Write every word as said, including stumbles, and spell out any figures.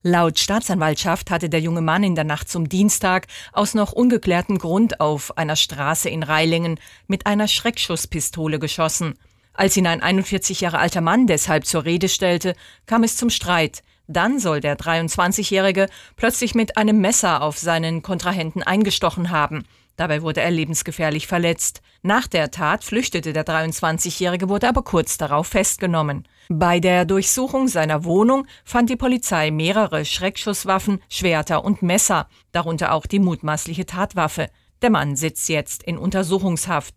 Laut Staatsanwaltschaft hatte der junge Mann in der Nacht zum Dienstag aus noch ungeklärtem Grund auf einer Straße in Reilingen mit einer Schreckschusspistole geschossen. Als ihn ein einundvierzig Jahre alter Mann deshalb zur Rede stellte, kam es zum Streit. Dann soll der dreiundzwanzigjährige plötzlich mit einem Messer auf seinen Kontrahenten eingestochen haben. Dabei wurde er lebensgefährlich verletzt. Nach der Tat flüchtete der dreiundzwanzigjährige, wurde aber kurz darauf festgenommen. Bei der Durchsuchung seiner Wohnung fand die Polizei mehrere Schreckschusswaffen, Schwerter und Messer, darunter auch die mutmaßliche Tatwaffe. Der Mann sitzt jetzt in Untersuchungshaft.